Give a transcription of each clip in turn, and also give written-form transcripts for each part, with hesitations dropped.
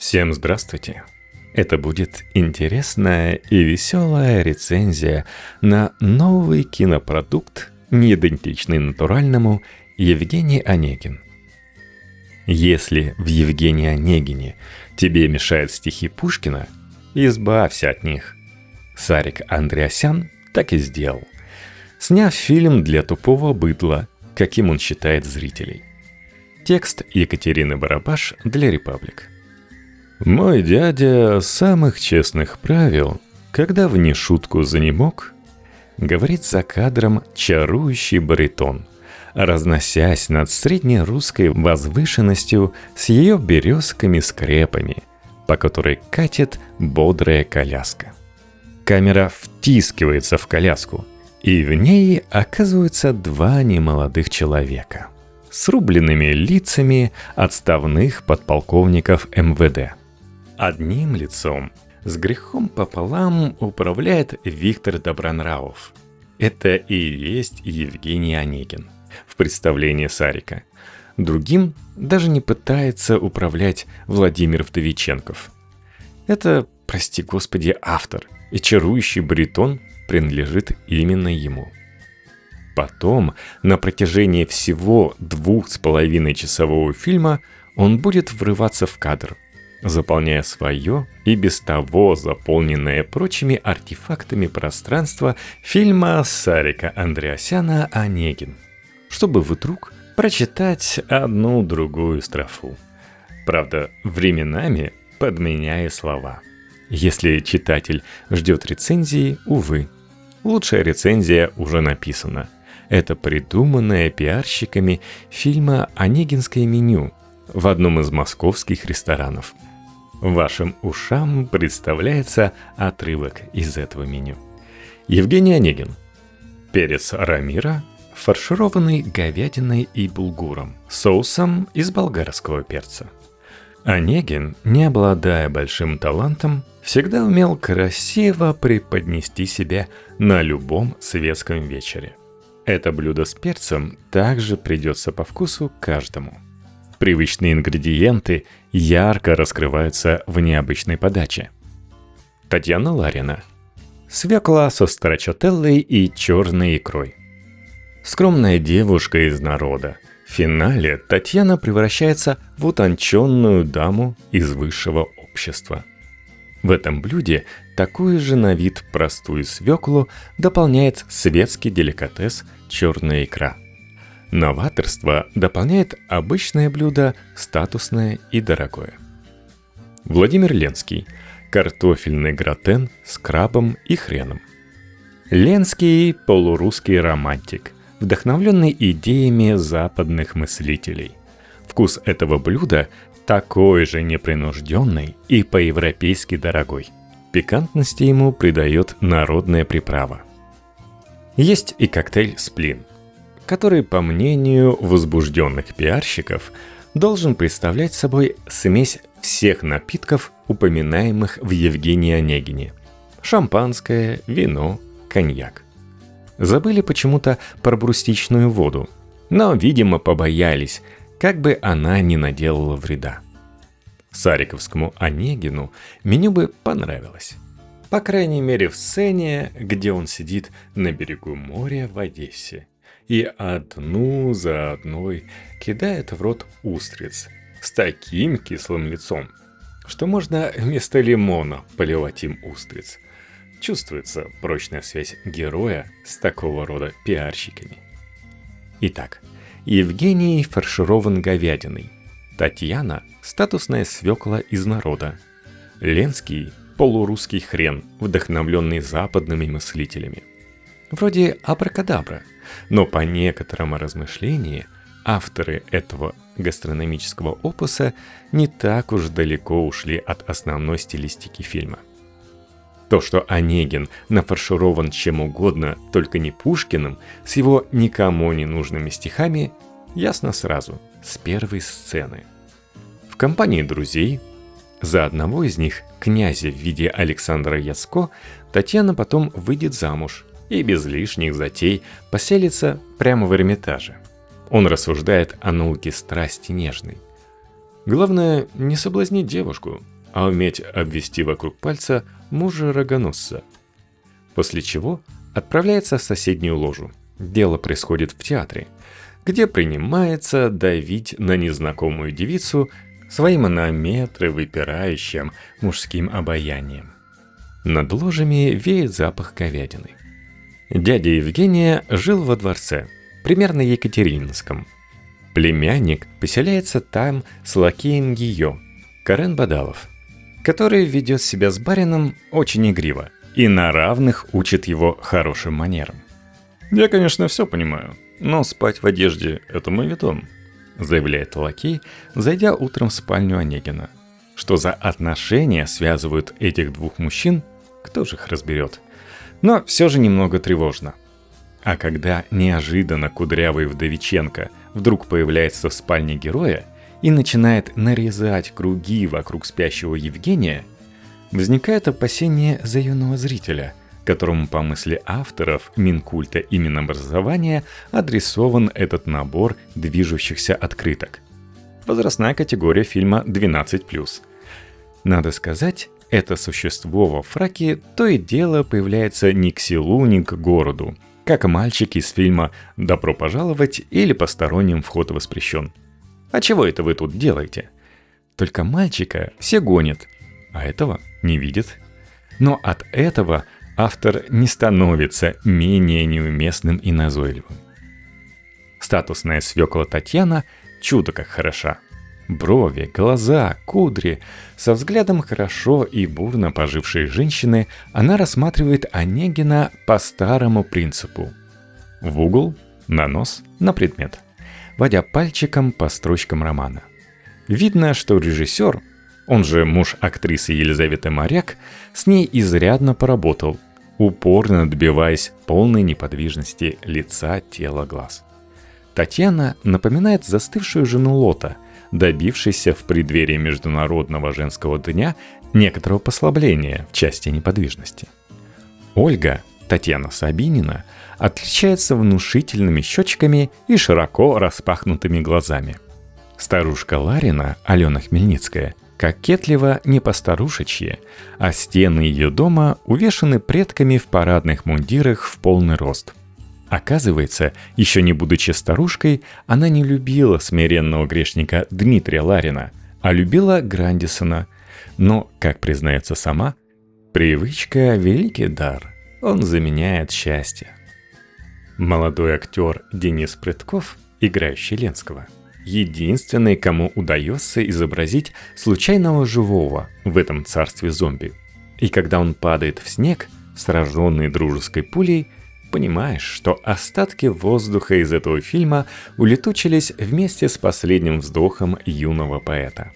Всем здравствуйте! Это будет интересная и веселая рецензия на новый кинопродукт, не идентичный натуральному, Евгений Онегин. Если в Евгении Онегине тебе мешают стихи Пушкина, избавься от них. Сарик Андреасян так и сделал, сняв фильм для тупого быдла, каким он считает зрителей. Текст Екатерины Барабаш для Репаблик. Мой дядя самых честных правил, когда в нешутку занемог, говорит за кадром чарующий баритон, разносясь над среднерусской возвышенностью с ее березками-скрепами, по которой катит бодрая коляска. Камера втискивается в коляску, и в ней оказываются два немолодых человека с рубленными лицами отставных подполковников МВД. Одним лицом с грехом пополам управляет Виктор Добронравов. Это и есть Евгений Онегин в представлении Сарика. Другим даже не пытается управлять Владимир Вдовиченков. Это, прости господи, автор, и чарующий баритон принадлежит именно ему. Потом, на протяжении всего 2,5-часового фильма, он будет врываться в кадр, заполняя свое и без того заполненное прочими артефактами пространство фильма Сарика Андреасяна «Онегин», чтобы вдруг прочитать одну-другую строфу. Правда, временами подменяя слова. Если читатель ждет рецензии, увы, лучшая рецензия уже написана. Это придуманное пиарщиками фильма «Онегинское меню» в одном из московских ресторанов. Вашим ушам представляется отрывок из этого меню. Евгений Онегин. Перец рамира, фаршированный говядиной и булгуром, соусом из болгарского перца. Онегин, не обладая большим талантом, всегда умел красиво преподнести себя на любом светском вечере. Это блюдо с перцем также придется по вкусу каждому. Привычные ингредиенты ярко раскрываются в необычной подаче. Татьяна Ларина. Свекла со страчателлой и черной икрой. Скромная девушка из народа. В финале Татьяна превращается в утонченную даму из высшего общества. В этом блюде такую же на вид простую свеклу дополняет светский деликатес черная икра. Новаторство дополняет обычное блюдо статусное и дорогое. Владимир Ленский. Картофельный гратен с крабом и хреном. Ленский – полурусский романтик, вдохновленный идеями западных мыслителей. Вкус этого блюда такой же непринужденный и по-европейски дорогой. Пикантности ему придает народная приправа. Есть и коктейль «Сплин», который, по мнению возбужденных пиарщиков, должен представлять собой смесь всех напитков, упоминаемых в Евгении Онегине. Шампанское, вино, коньяк. Забыли почему-то про брусничную воду, но, видимо, побоялись, как бы она не наделала вреда. Сариковскому Онегину меню бы понравилось. По крайней мере, в сцене, где он сидит на берегу моря в Одессе и одну за одной кидает в рот устриц с таким кислым лицом, что можно вместо лимона поливать им устриц. Чувствуется прочная связь героя с такого рода пиарщиками. Итак, Евгений фарширован говядиной, Татьяна – статусная свекла из народа, Ленский – полурусский хрен, вдохновленный западными мыслителями. Вроде абракадабра, но по некоторому размышлению авторы этого гастрономического опуса не так уж далеко ушли от основной стилистики фильма. То, что Онегин нафарширован чем угодно, только не Пушкиным, с его никому не нужными стихами, ясно сразу, с первой сцены. В компании друзей, за одного из них, князя в виде Александра Яцко, Татьяна потом выйдет замуж и без лишних затей поселится прямо в Эрмитаже. Он рассуждает о науке страсти нежной. Главное, не соблазнить девушку, а уметь обвести вокруг пальца мужа-рогоносца. После чего отправляется в соседнюю ложу. Дело происходит в театре, где принимается давить на незнакомую девицу своим на метры выпирающим мужским обаянием. Над ложами веет запах говядины. Дядя Евгения жил во дворце, примерно Екатерининском. Племянник поселяется там с лакеем ее, Карен Бадалов, который ведет себя с барином очень игриво и на равных учит его хорошим манерам. «Я, конечно, все понимаю, но спать в одежде – это моветон», – заявляет лакей, зайдя утром в спальню Онегина. Что за отношения связывают этих двух мужчин, кто же их разберет? Но все же немного тревожно. А когда неожиданно кудрявый Вдовиченко вдруг появляется в спальне героя и начинает нарезать круги вокруг спящего Евгения, возникает опасение за юного зрителя, которому, по мысли авторов Минкульта и Минобразования, адресован этот набор движущихся открыток. Возрастная категория фильма 12+. Надо сказать, это существо во фраке то и дело появляется ни к селу, ни к городу, как мальчик из фильма «Добро пожаловать» или «Посторонним вход воспрещен». А чего это вы тут делаете? Только мальчика все гонят, а этого не видят. Но от этого автор не становится менее неуместным и назойливым. Статусная свекла Татьяна чудо как хороша. Брови, глаза, кудри. Со взглядом хорошо и бурно пожившей женщины она рассматривает Онегина по старому принципу. В угол, на нос, на предмет, водя пальчиком по строчкам романа. Видно, что режиссер, он же муж актрисы Елизаветы Моряк, с ней изрядно поработал, упорно добиваясь полной неподвижности лица, тела, глаз. Татьяна напоминает застывшую жену Лота, добившийся в преддверии Международного женского дня некоторого послабления в части неподвижности. Ольга, Татьяна Сабинина, отличается внушительными щечками и широко распахнутыми глазами. Старушка Ларина, Алена Хмельницкая, кокетливо не по-старушечьи, а стены ее дома увешаны предками в парадных мундирах в полный рост. Оказывается, еще не будучи старушкой, она не любила смиренного грешника Дмитрия Ларина, а любила Грандисона. Но, как признается сама, привычка – великий дар, он заменяет счастье. Молодой актер Денис Прытков, играющий Ленского, единственный, кому удается изобразить случайного живого в этом царстве зомби. И когда он падает в снег, сраженный дружеской пулей, понимаешь, что остатки воздуха из этого фильма улетучились вместе с последним вздохом юного поэта.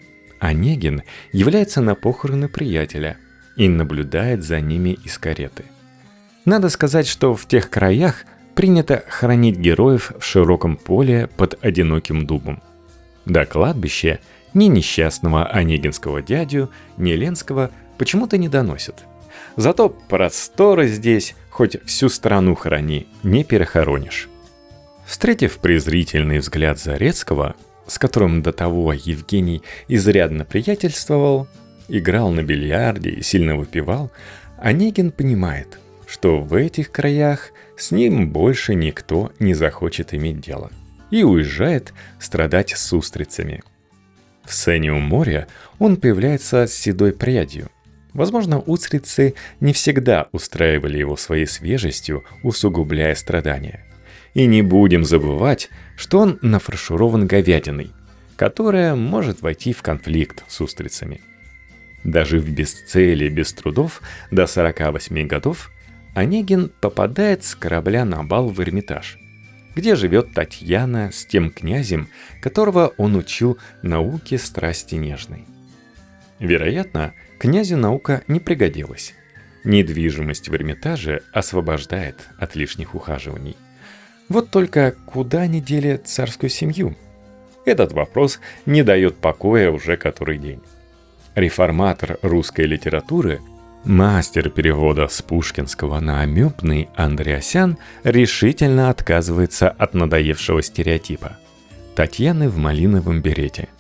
Онегин является на похороны приятеля и наблюдает за ними из кареты. Надо сказать, что в тех краях принято хоронить героев в широком поле под одиноким дубом. До кладбища ни несчастного онегинского дядю, ни Ленского почему-то не доносят. Зато просторы здесь, хоть всю страну хорони, не перехоронишь. Встретив презрительный взгляд Зарецкого, с которым до того Евгений изрядно приятельствовал, играл на бильярде и сильно выпивал, Онегин понимает, что в этих краях с ним больше никто не захочет иметь дело, и уезжает страдать с устрицами. В сцене у моря он появляется с седой прядью. Возможно, устрицы не всегда устраивали его своей свежестью, усугубляя страдания. И не будем забывать, что он нафарширован говядиной, которая может войти в конфликт с устрицами. Дожив без цели, без трудов, до 48 годов, Онегин попадает с корабля на бал в Эрмитаж, где живет Татьяна с тем князем, которого он учил науке страсти нежной. Вероятно, князю наука не пригодилась. Недвижимость в Эрмитаже освобождает от лишних ухаживаний. Вот только куда они дели царскую семью? Этот вопрос не дает покоя уже который день. Реформатор русской литературы, мастер перевода с пушкинского на амебный Андреасян решительно отказывается от надоевшего стереотипа. Татьяны в малиновом берете.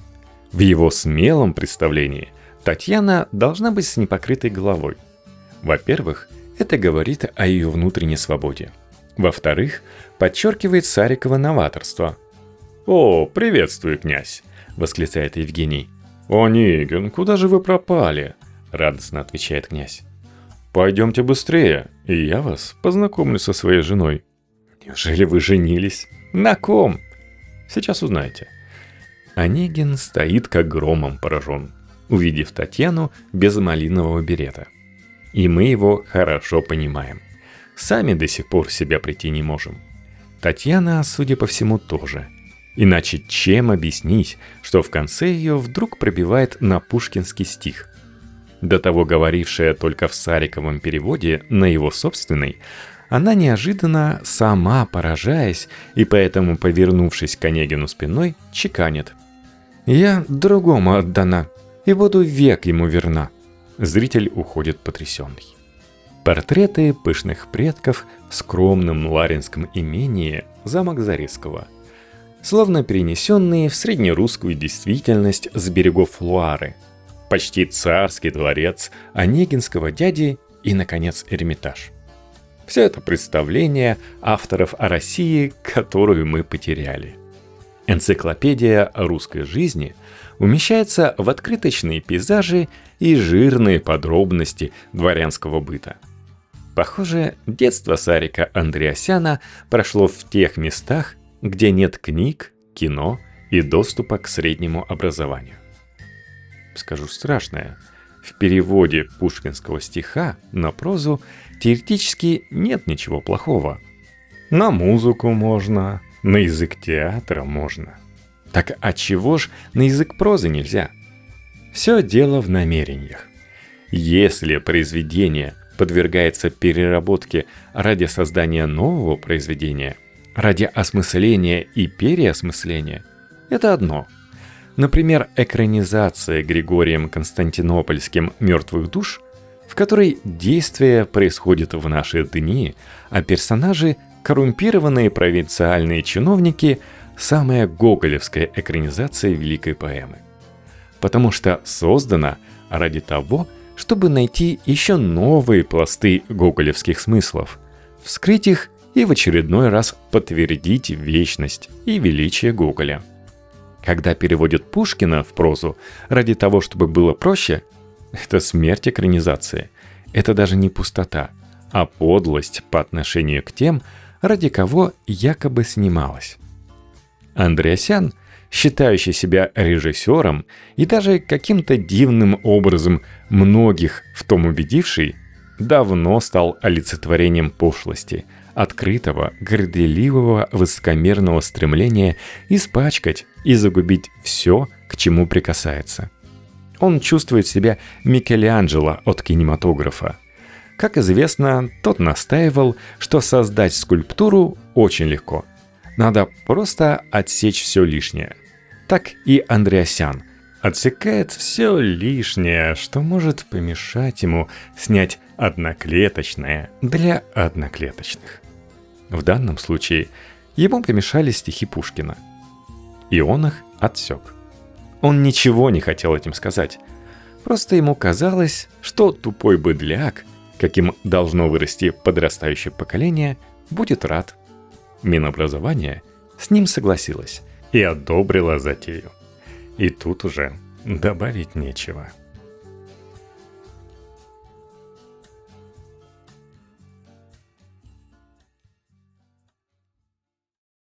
В его смелом представлении Татьяна должна быть с непокрытой головой. Во-первых, это говорит о ее внутренней свободе. Во-вторых, подчеркивает Сарикова новаторство. «О, приветствую, князь!» — восклицает Евгений. «Онегин, куда же вы пропали?» — радостно отвечает князь. «Пойдемте быстрее, и я вас познакомлю со своей женой». «Неужели вы женились? На ком?» «Сейчас узнаете». Онегин стоит как громом поражен, увидев Татьяну без малинового берета. И мы его хорошо понимаем. Сами до сих пор в себя прийти не можем. Татьяна, судя по всему, тоже. Иначе чем объяснить, что в конце ее вдруг пробивает на пушкинский стих? До того говорившая только в Сариковом переводе на его собственный, она неожиданно, сама поражаясь и поэтому, повернувшись к Онегину спиной, чеканит. «Я другому отдана и буду век ему верна». Зритель уходит потрясенный. Портреты пышных предков в скромном ларинском имении замок Зарецкого, словно перенесенные в среднерусскую действительность с берегов Луары, почти царский дворец онегинского дяди и, наконец, Эрмитаж. Все это представление авторов о России, которую мы потеряли. Энциклопедия русской жизни умещается в открыточные пейзажи и жирные подробности дворянского быта. Похоже, детство Сарика Андреасяна прошло в тех местах, где нет книг, кино и доступа к среднему образованию. Скажу страшное, в переводе пушкинского стиха на прозу теоретически нет ничего плохого. На музыку можно, на язык театра можно. Так отчего ж на язык прозы нельзя? Все дело в намерениях. Если произведение подвергается переработке ради создания нового произведения, ради осмысления и переосмысления, это одно. Например, экранизация Григорием Константинопольским «Мертвых душ», в которой действие происходит в наши дни, а персонажи – коррумпированные провинциальные чиновники – самая гоголевская экранизация великой поэмы. Потому что создана ради того, чтобы найти еще новые пласты гоголевских смыслов, вскрыть их и в очередной раз подтвердить вечность и величие Гоголя. Когда переводят Пушкина в прозу ради того, чтобы было проще, это смерть экранизации. Это даже не пустота, а подлость по отношению к тем, ради кого якобы снималось. Андреасян, считающий себя режиссером и даже каким-то дивным образом многих в том убедивший, давно стал олицетворением пошлости, открытого, горделивого, высокомерного стремления испачкать и загубить все, к чему прикасается. Он чувствует себя Микеланджело от кинематографа. Как известно, тот настаивал, что создать скульптуру очень легко. Надо просто отсечь все лишнее. Так и Андреасян отсекает все лишнее, что может помешать ему снять одноклеточное для одноклеточных. В данном случае ему помешали стихи Пушкина. И он их отсек. Он ничего не хотел этим сказать. Просто ему казалось, что тупой быдляк, каким должно вырасти подрастающее поколение, будет рад. Минобразование с ним согласилось и одобрило затею. И тут уже добавить нечего.